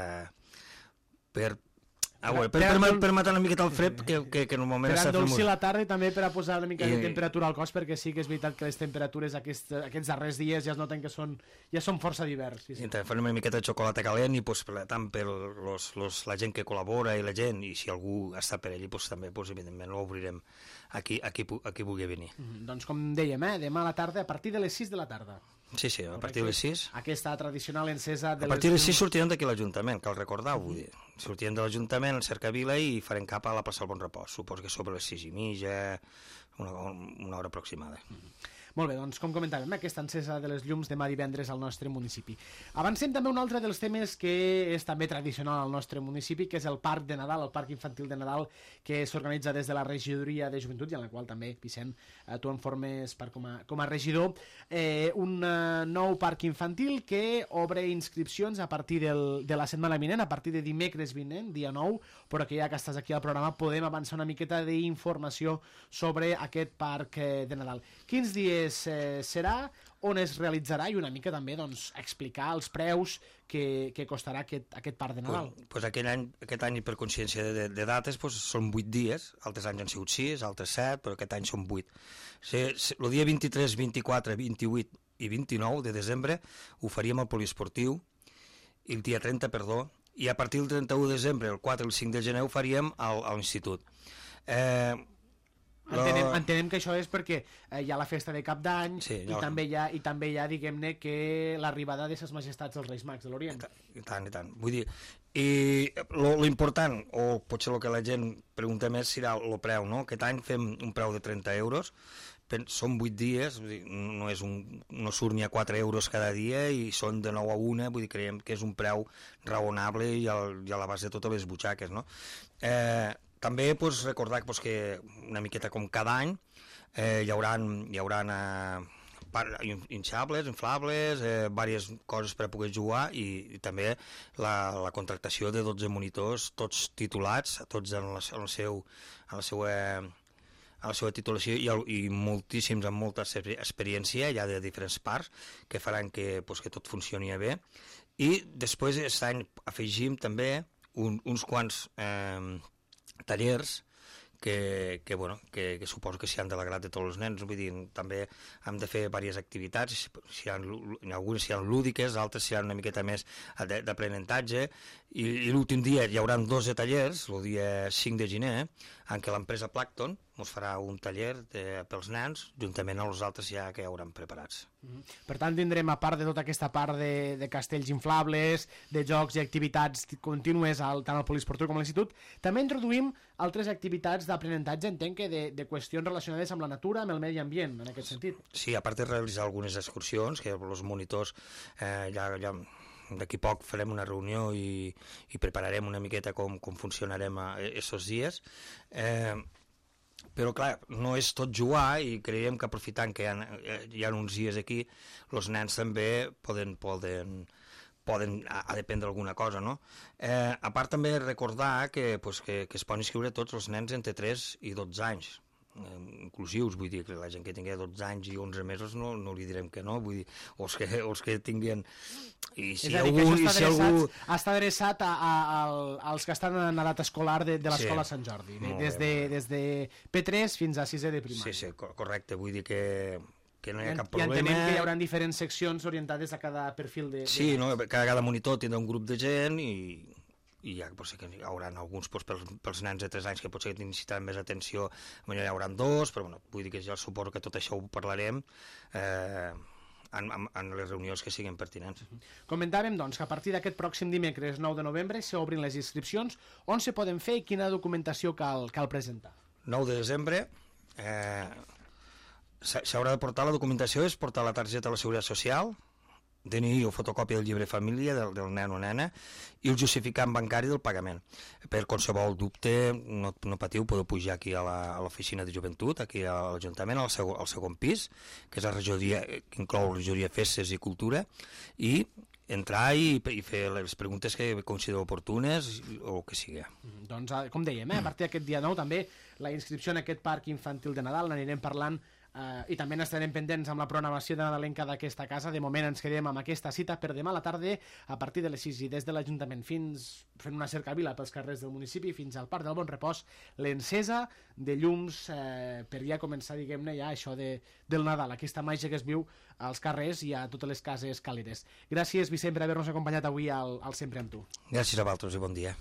per matar una miqueta el fred que normalment per endolcir la tarda, i també per a posar una mica de temperatura al cos, perquè sí que és veritat que les temperatures aquests darrers dies ja es noten que ja són força divers. I també farem una miqueta de xocolata calent, i tant per la gent que col·labora i la gent, i si algú està per allí, també evidentment l'obrirem a qui vulgui venir. Doncs com dèiem, demà a la tarda, a partir de les 6 de la tarda. Sí, a partir de les 6. Aquesta tradicional encesa de a partir de les 6 sortirem d'aquí l'Ajuntament, cal recordar, vull dir. Sortirem de l'Ajuntament, al Cercavila, i farem cap a la plaça del Bon Repòs. Suposo que sobre les 6:30, una hora aproximada. Molt bé, doncs com comentàvem, aquesta encesa de les llums demà divendres al nostre municipi. Avancem també un altre dels temes que és també tradicional al nostre municipi, que és el Parc de Nadal, el Parc Infantil de Nadal, que s'organitza des de la Regidoria de Joventut, i en la qual també, Vicent, tu en formes part com a regidor. Un nou parc infantil que obre inscripcions a partir de la setmana vinent, a partir de dimecres vinent, dia 9, però que ja que estàs aquí al programa podem avançar una miqueta d'informació sobre aquest Parc de Nadal. Quins dies serà, on es realitzarà, i una mica també explicar els preus que costarà aquest Parc de Nadal. Aquest any, per consciència de dates, són 8 dies, altres anys han sigut 6, altres 7, però aquest any són 8. El dia 23, 24, 28 i 29 de desembre ho faríem al poliesportiu, i el dia 30, i a partir del 31 de desembre, el 4 i el 5 de gener ho faríem a l'institut. Entenem que això és perquè hi ha la festa de Cap d'Any, i també hi ha, diguem-ne, que l'arribada de ses majestats dels Reis Mags de l'Orient. I tant. Vull dir, i l'important, o potser el que la gent pregunta més, serà el preu, no? Aquest any fem un preu de 30 euros, són 8 dies, no surt ni a 4 euros cada dia, i són de 9 a 1, vull dir, creiem que és un preu raonable i a l'abast de totes les butxaques, no? També recordar que una miqueta com cada any hi haurà hinchables, inflables, diverses coses per a poder jugar, i també la contractació de 12 monitors, tots titulats, tots en la seva titulació, i moltíssims amb molta experiència ja de diferents parts, que faran que tot funcioni bé. I després aquest any afegim també uns quants tallers que suposo que s'hi han de l'agrat de tots els nens. Vull dir, també hem de fer diverses activitats, algunes seran lúdiques, altres seran una miqueta més d'aprenentatge, i l'últim dia hi haurà 12 tallers, el dia 5 de gener, en què l'empresa Plankton ens farà un taller pels nens, juntament amb els altres ja que hauran preparats. Per tant, tindrem, a part de tota aquesta part de castells inflables, de jocs i activitats contínues tant al poliesportiu com a l'institut, també introduïm altres activitats d'aprenentatge, entenc que de qüestions relacionades amb la natura, amb el medi ambient, en aquest sentit. Sí, a part de realitzar algunes excursions, que els monitors ja d'aquí poc farem una reunió i prepararem una miqueta com funcionarem aquests dies. Però clar, no és tot jugar i creiem que aprofitant que hi ha uns dies aquí, els nens també poden dependre d'alguna cosa, no? A part també recordar que es poden inscriure tots els nens entre 3 i 12 anys, inclusius, vull dir que la gent que tingui 12 anys i 11 mesos no li direm que no, vull dir, o els que tinguin... I si és a dir, que algú... està adreçat als que estan en edat escolar de l'escola Sant Jordi, des de P3 fins a 6è de primària. Sí, correcte, vull dir que no hi ha cap problema. I entenem que hi haurà diferents seccions orientades a cada perfil de... Sí, no? Cada monitor tindrà un grup de gent i ja potser que hi haurà alguns pels nens de 3 anys que potser que necessitaran més atenció, hi haurà 2, però bueno, vull dir que ja suposo que tot això ho parlarem en les reunions que siguin pertinents. Comentàvem doncs, que a partir d'aquest pròxim dimecres 9 de novembre s'obrin les inscripcions. On se poden fer i quina documentació cal presentar? 9 de desembre s'haurà de portar la documentació, és portar la targeta de la Seguretat Social, DNI o fotocòpia del llibre de família del nen o nena i el justificant bancari del pagament. Per qualsevol dubte, no patiu, podeu pujar aquí a l'oficina de joventut, aquí a l'Ajuntament, al segon pis, que és la regidoria, que inclou la regidoria Festes i Cultura, i entrar i fer les preguntes que considereu oportunes o que sigui. Doncs, com dèiem, a partir d'aquest dia 9 també la inscripció en aquest parc infantil de Nadal n'anirem parlant i també n'estarem pendents amb la programació de nadalenca d'aquesta casa. De moment ens quedem amb aquesta cita per demà a la tarda a partir de les 6 i des de l'Ajuntament fins fent una cercavila pels carrers del municipi fins al Parc del Bon Repòs, l'encesa de llums per ja començar, diguem-ne, ja això del Nadal, aquesta màgia que es viu als carrers i a totes les cases càlides. Gràcies, Vicent, per haver-nos acompanyat avui al Sempre amb tu. Gràcies a vosaltres i bon dia.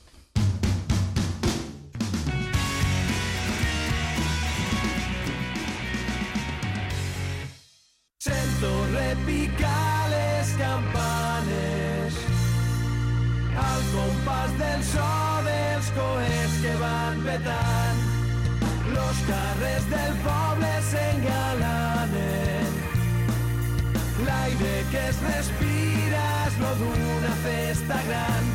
Sento repicar les campanes al compàs del so dels coets que van petant. Los carrers del poble s'engalanen. L'aire que es respira és lo d'una festa gran.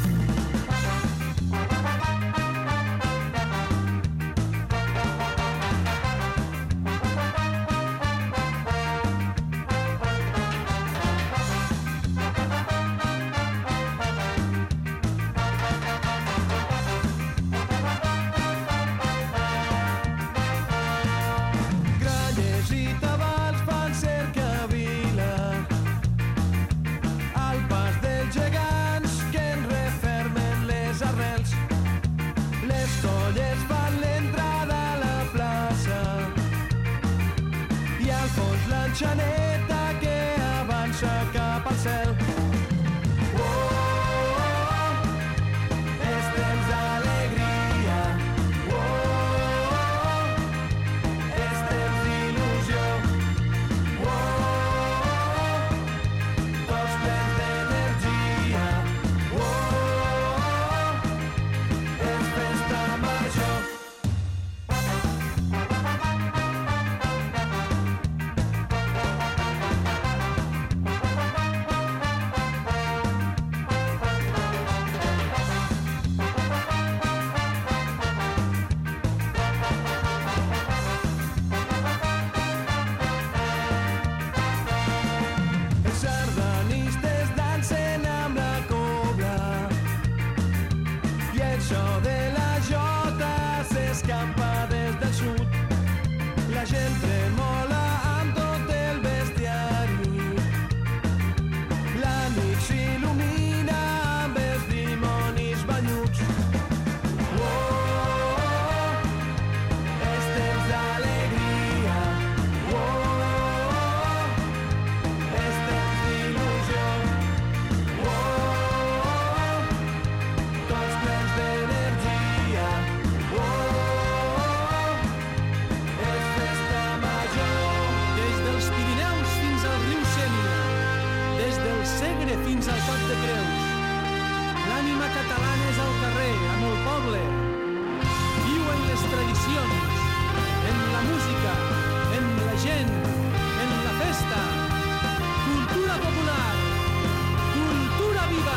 Xaneta que avança cap al cel. És temps d'alegria. És temps d'il·lusió. Tots plens d'energia. És festa major. negre fins al Cap de Creus. L'ànima catalana és al carrer, amb el poble. Viu en les tradicions, en la música, en la gent, en la festa. Cultura popular, cultura viva.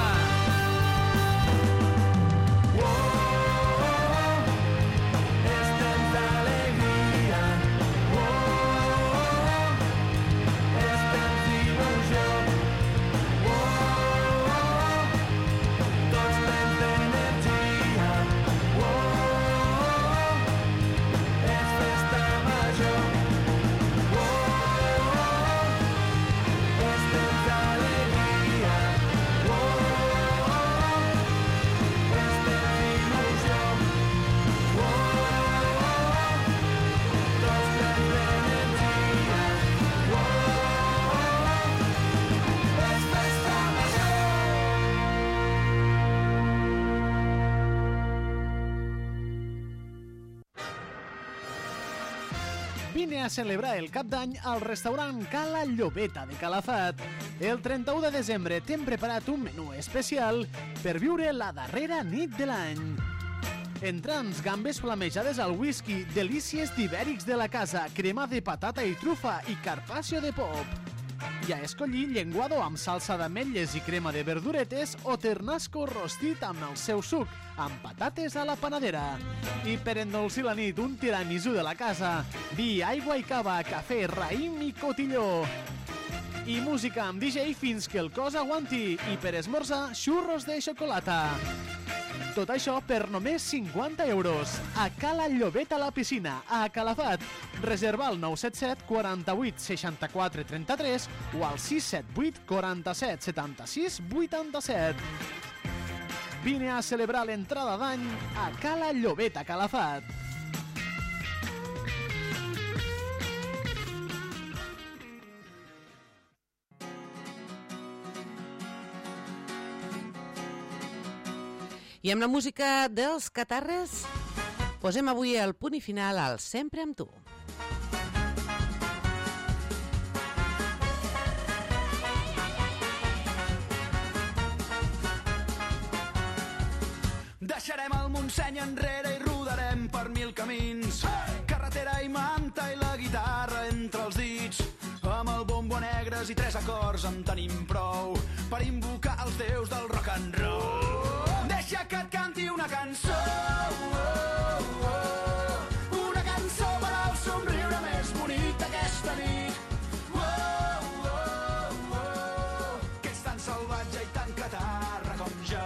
Vine a celebrar el Cap d'Any al restaurant Cala Llobeta de Calafat. El 31 de desembre t'hem preparat un menú especial per viure la darrera nit de l'any. Entrants, gambes flamejades al whisky, delícies d'ibèrics de la casa, crema de patata i trufa i carpaccio de pop. I a escollir llenguado amb salsa d'ametlles i crema de verduretes o ternasco rostit amb el seu suc, amb patates a la panadera. I per endolcir la nit, un tiramisú de la casa, vi, aigua i cava, cafè, raïm i cotilló. I música amb DJ fins que el cos aguanti. I per esmorzar, xurros de xocolata. Tot això per només 50 euros. A Cala Llobeta a la piscina, a Calafat. Reserva al 977 48 64 33 o al 678 47 76 87. Vine a celebrar l'entrada d'any a Cala Llobeta, Calafat. I amb la música dels Catarres posem avui el punt i final al Sempre amb tu. Deixarem el Montseny enrere i rodarem per 1000 camins. Carretera i manta i la guitarra entre els dits. Amb el bombo negres i 3 acords en tenim prou per invocar els déus del rock and roll. Deixa que et canti una cançó, una cançó per al somriure més bonic d'aquesta nit. Que ets tan salvatge i tan catarra com jo.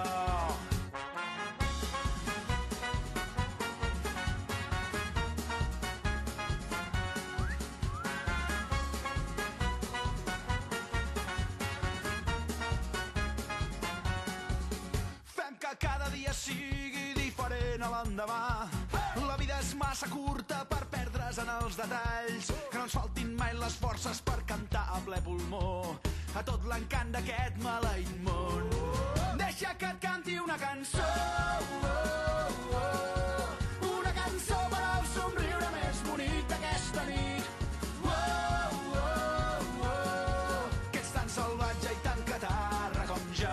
Cada dia sigui diferent a l'endemà. La vida és massa curta per perdre's en els detalls. Que no ens faltin mai les forces per cantar a ple pulmó a tot l'encant d'aquest maleït món. Deixa que et canti una cançó, una cançó per al somriure més bonic d'aquesta nit. Que ets tan salvatge i tan catarra com jo.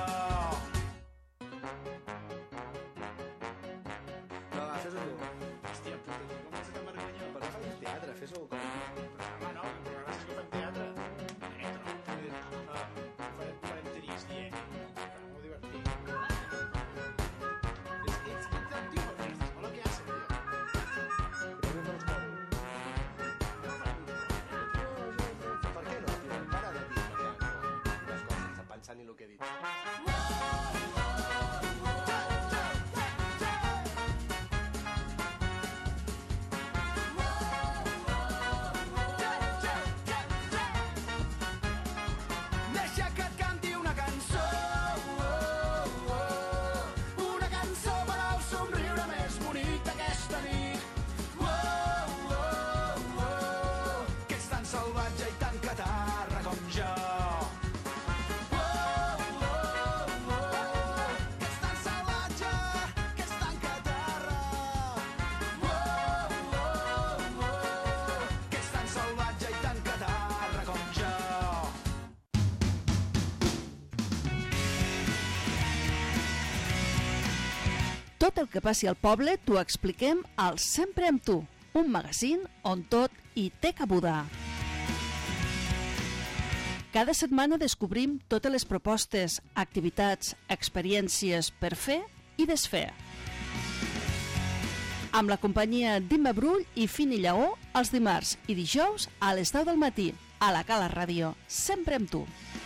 Tot el que passi al poble t'ho expliquem al Sempre amb tu, un magazín on tot hi té cabuda. Cada setmana descobrim totes les propostes, activitats, experiències per fer i desfer. Amb la companyia d'Imma Brull i Fini Lleó els dimarts i dijous a les 10 del matí a la Cala Ràdio. Sempre amb tu.